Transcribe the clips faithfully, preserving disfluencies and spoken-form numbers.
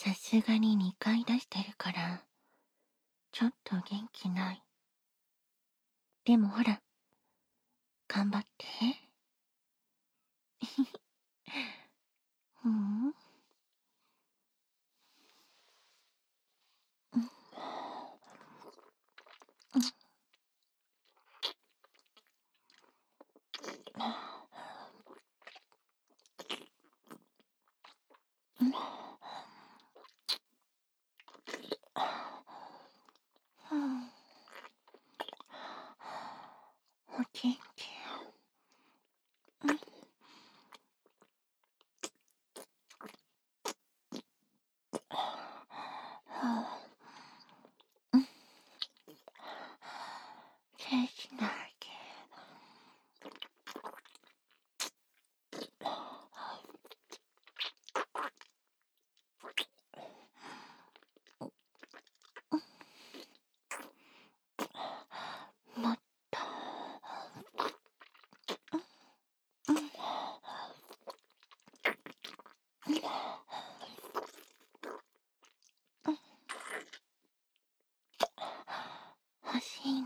さすがににかい出してるから、ちょっと元気ない。でもほら、頑張って。うん、うん、お元気。気しないけど、もっと。欲しいの。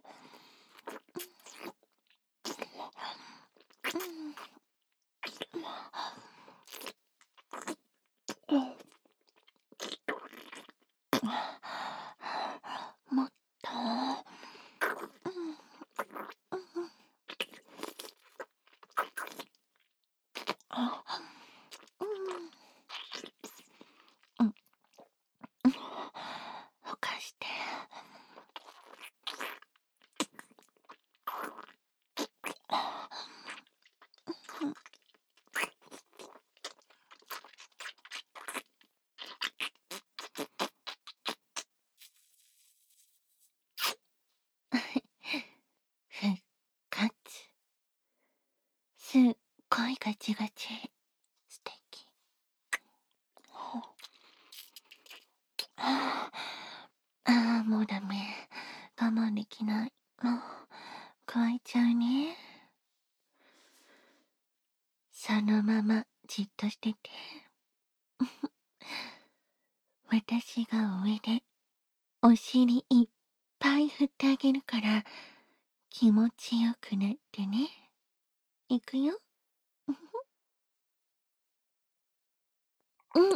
もっと。ほかして。復活。すっごいガチガチ。素敵。ああ、もうダメ。我慢できない。もう、乾いちゃうね。そのままじっとしてて。私が上で、お尻いっぱい振ってあげるから、気持ちよくなってね。いくよ。うん、うん。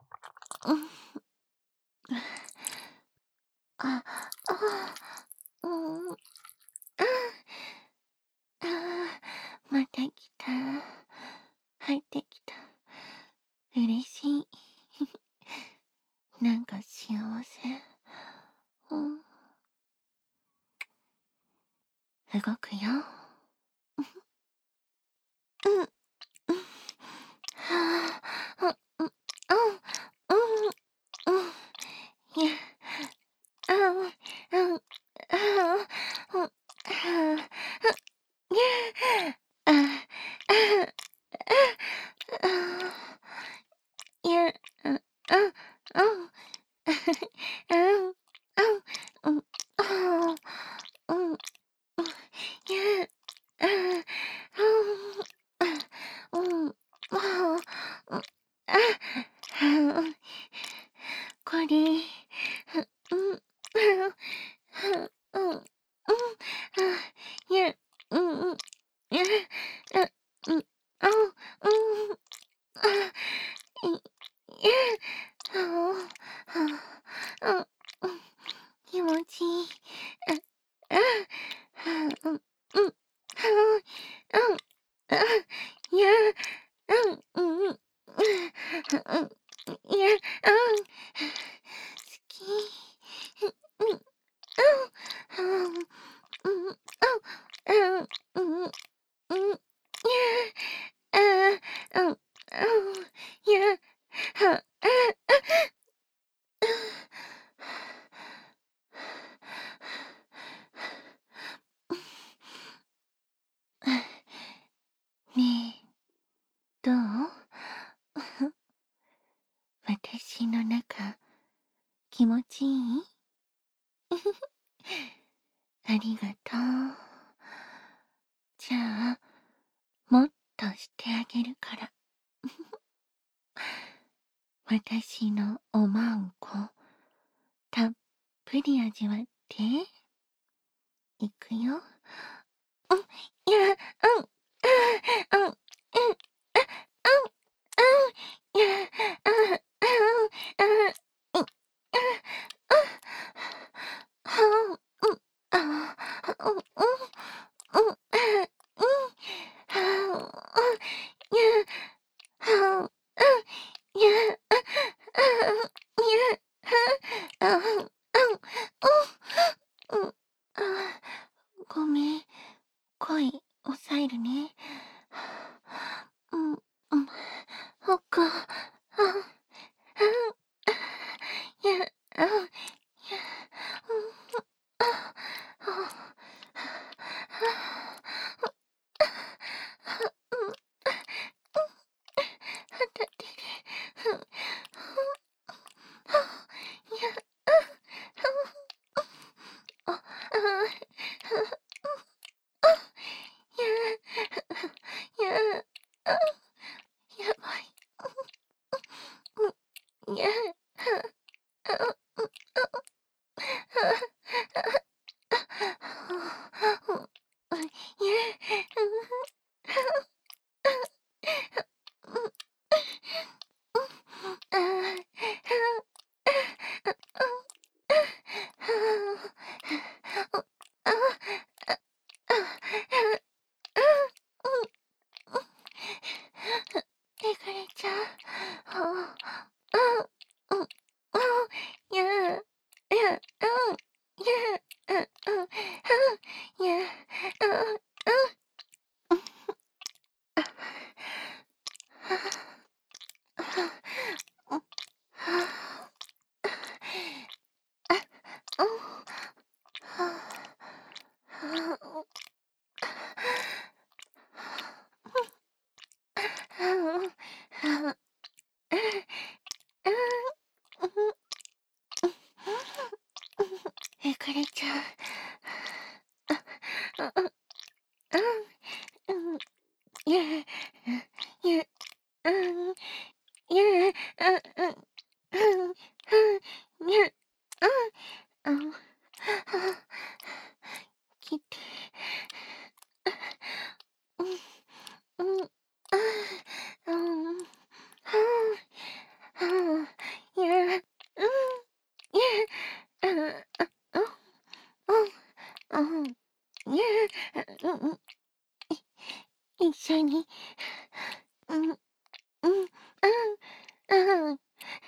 あ、あ、うん、あ、あ、また来た。入ってきた。嬉しい。なんか幸せ。うん、動くよ。うん、うん。はあ、うん、うん、うん、うん。いや、あ、うん、うん、あ、うん、うん、あ、いや、あ、あ、あ、いや、あ、あ、うん、うん、うん、うん、あ、うん、いや、あ、うん、うん、あ、うん、あ、これ、うん、うん、うん、うん、いや、うん、うん、いや、あ、うん、あ、うん、あ、いや、あ、あ、うん、気持ちいい。あ、あ、うん、うん、うん、あ、いや、うん、うん、うん、うん、いや、うん、好き。うん、うん、うん、うん、うん、うん、うん、うん、いや、あ、うん、うん、いや、は、あ、ねえ、どう？私の中、気持ちいい？ありがとう。じゃあ、もっとしてあげるから。 私のおまんこ、たっぷり味わって。いくよ。うん、いや、うん、うん、うん、うん、うん、いや、うん、うん、うん、うん、うん、はん、うん、あ、うん、うん、うん、うん、はん、うん、いや、はん、うん、いや、うん、いや、はん、うん、うん、うん、うん、あ、ごめん、声抑えるね。うん、うん、そっか、あ、うん、いや、あ、いや、うん、あ、あ、うん、当たってる。うん、いや、あ、あ、いや、いや、やばい。うん、いや、うん、いや、あ、えぐれちゃう。あ、うん、うん、いや、いや、うん、いや、うん、うん、いや、うん、うん、えぐれちゃう。うん、うん、いや、いや、うん、いや、うん、うん、うん、うん、いや、うん、うん、きて、うん、うん、うん、うん、うん、いや、うん、いや、うん、うん、うん、うん、いや、うん、一緒に、うん、うん、うん、うん、うん、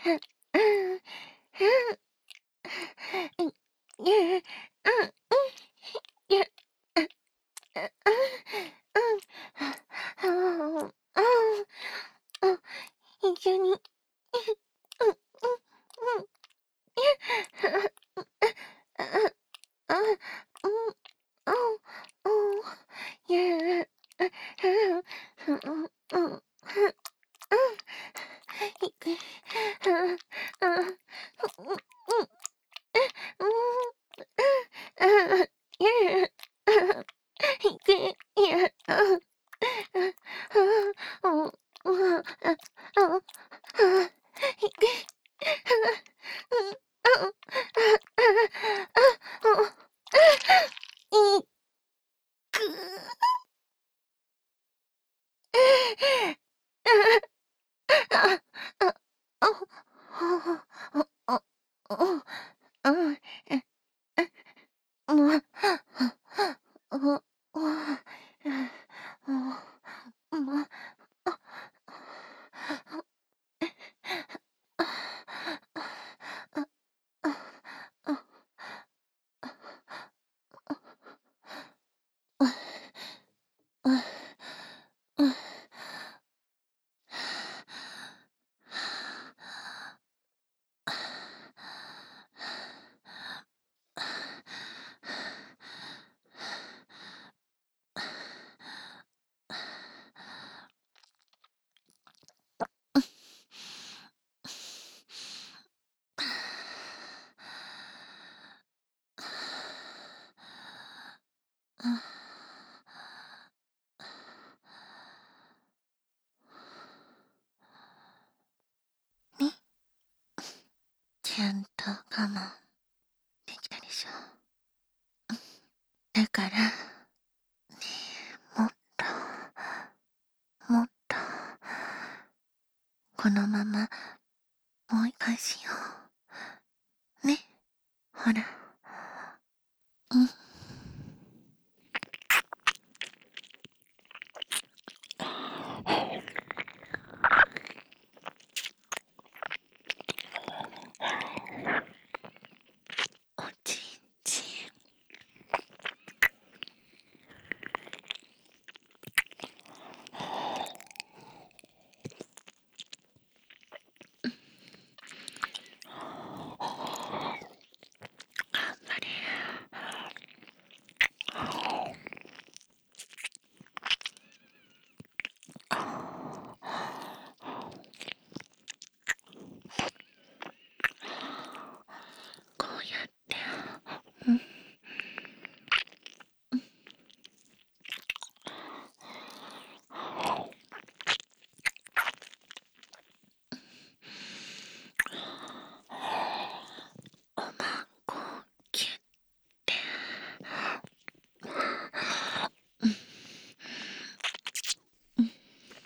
うん、いや、うん、いや、うん、うん、うん、一緒に、うん、うん、うん、いや、うん、うん、うん、うん、いや、うん、うん、うん、うん、いく、うん、うん、うん、うん、うん、いや、いく、いや、うん、うん、うん、うん、うん、いく、うん、うん、いく。 ちゃんと我慢できたでしょ。だから、ねえ、もっと、もっと、このまま、もう一回しよう。ね、ほら。うん。おちんちん。頑張れ。こうやって、うん。おまんこをキュッて。うん。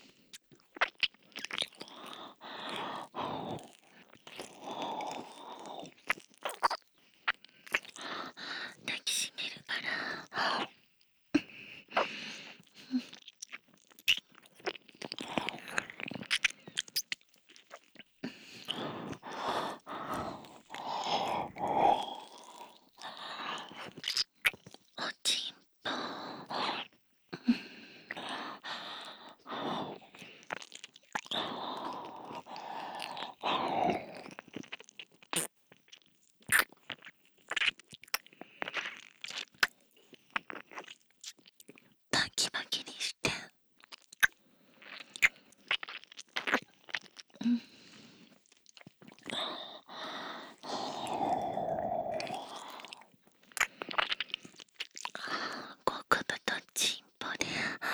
抱きしめるから。おちんぽ。バキバキにして。うん。極太チンポで。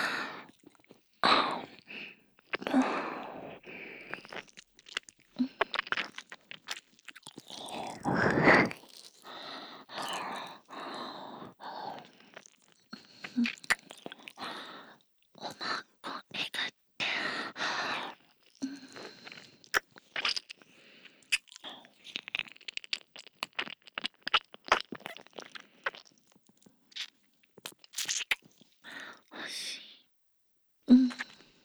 おまんこえがって。欲しい。うん。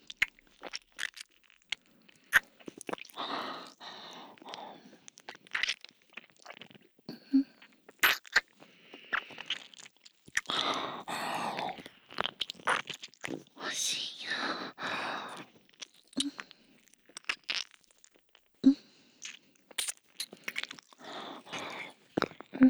欲しいよ。うん。うん。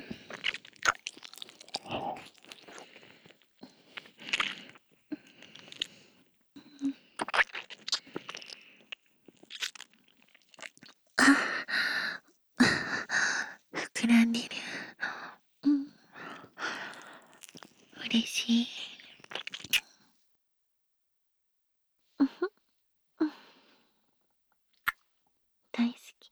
あ、膨らんでる。うん。嬉しい。うんふん。うん。大好き。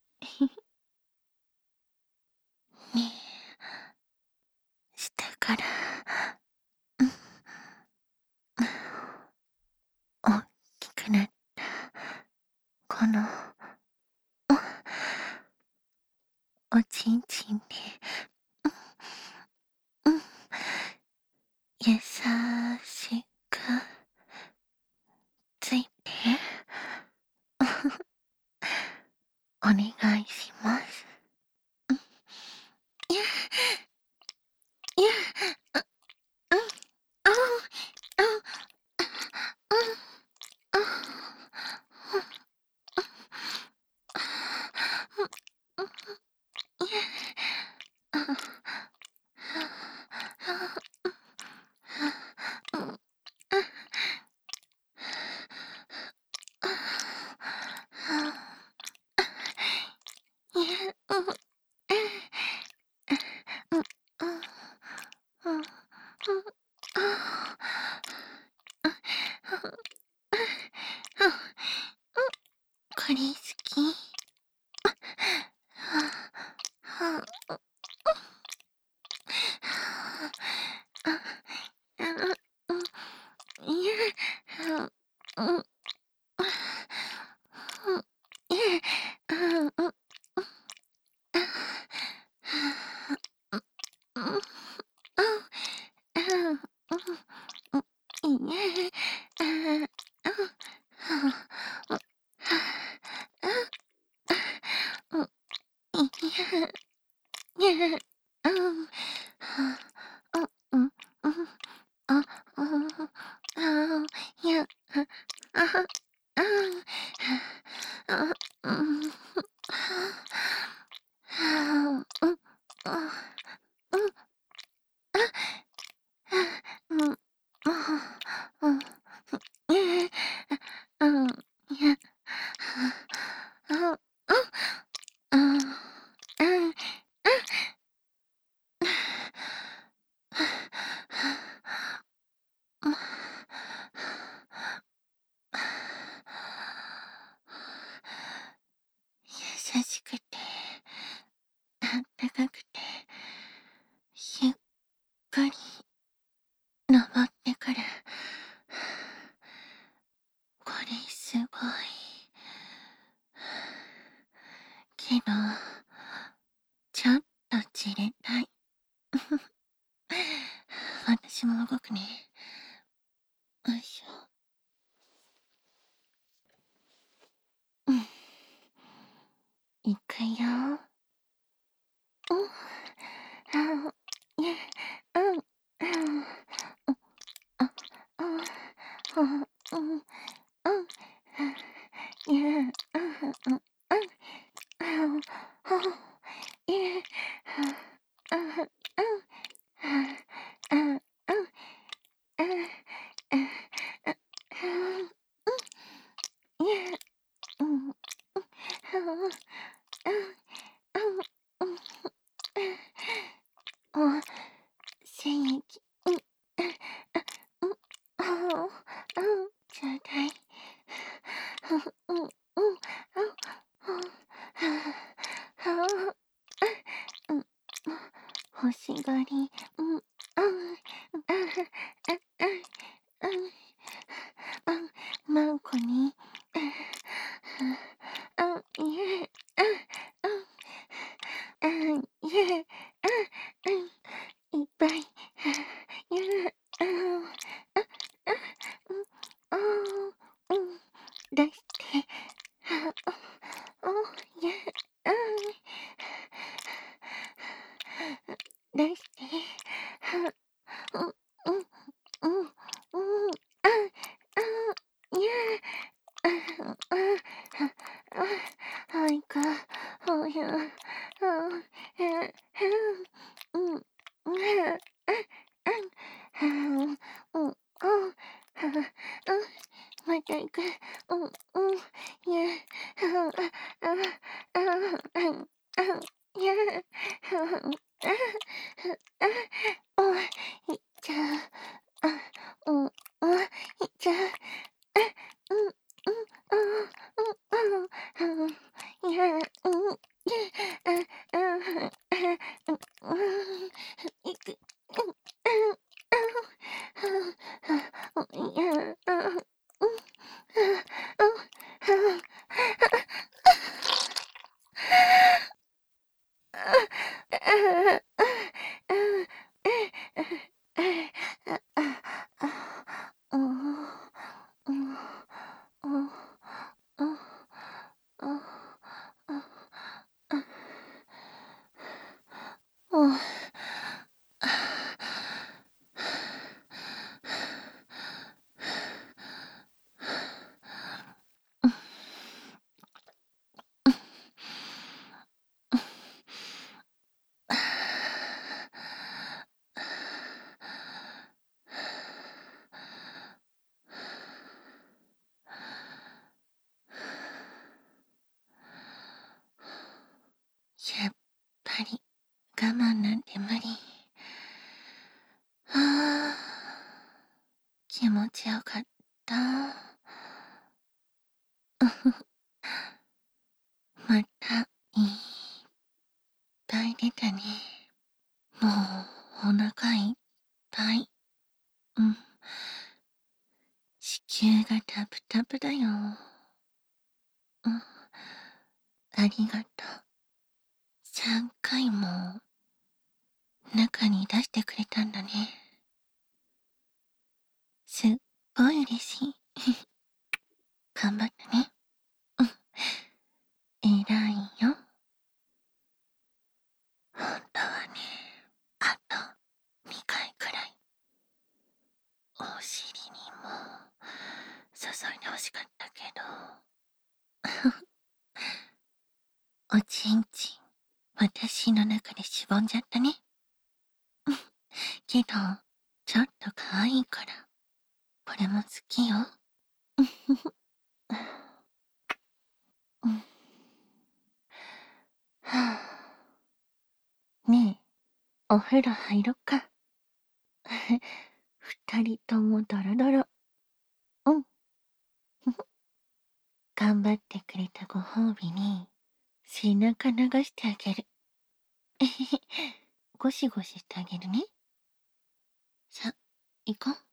ねえ、下から、うん、大きくなったこのおちんちんで、うん、うん、優しくついてお願いします。うん、いや、いや、うん、うん、ああ、うん、うん、うん、うん、いや、うん、うん、うん、いや、うん、うん、うん、うん、これ好き。 うん。うん。いえ、うん、うん。あ、はあ、うん、うん、うん、うん、うん、いいえ、ああ、うん、はあ、うん、はあ、うん、いや、いや、うん、はあ、うん、うん、うん、あ、うん、ああ、いや、あ、あは、ああ、あ、うん、はあ、うん、あ、うん、うん、あ、うん、ええ、あ、うん、いや、あ、あ、うん、うん、優しくて、あったかくて、ゆっくり登ってくる。これすごい。けど、ちょっとじれたい。私も動くね。よいしょ。うん。いくよ。うん。あ、いえ、うん、うん、うん、あ、うん、うん、うん、うん、いえ、うん、うん、うん、うん、いえ、うん、うん、うん、うん、うん、うん、うん、いえ、うん、うん、うん、うん、うん、うん、精液、うん、うん、うん、うん、ちょうだい。うん、うん、うん、うん、欲しがり、うん、うん、うん、うん、うん、マンコに、うん、いえ、うん、うん、いえ、うん、うん、いっぱい、やる、うん、うん、うん、うん、出して、うん、や、うん、出して、うん、うん、うん、うん、うん、あ、あ、や、あ、あ、あ、はいか、ほや、うん、へ、へ、うん、うん、うん、うん、うん、うん、また行く、うん、うん、や、あ、あ、あ、あ、や、あ、あ、いっちゃう、あ、うん、あ、いっちゃう、あ、うん、うん、うん、うん、うん、うん、いや、うん、あ、あ、あ、うん、いく、うん、うん、いや、あ、うん、うん、やっぱり我慢なんて無理。はあ、気持ちよかった。またいっぱい出たね。もうお腹いっぱい。うん。子宮がたっプタプだよ。うん。ありがとう。さんかいも中に出してくれたんだね。すっごい嬉しい。頑張ったね。うん。偉いよ。本当はね、あとにかいくらい、お尻にも注いでほしかったけど。おちんちん、私の中でしぼんじゃったね。けど、ちょっと可愛いから、これも好きよ。うん。はあ。ねえ、お風呂入ろっか。二人ともドロドロ。うん。頑張ってくれたご褒美に、背中流してあげる。ゴシゴシしてあげるね。さ、行こう。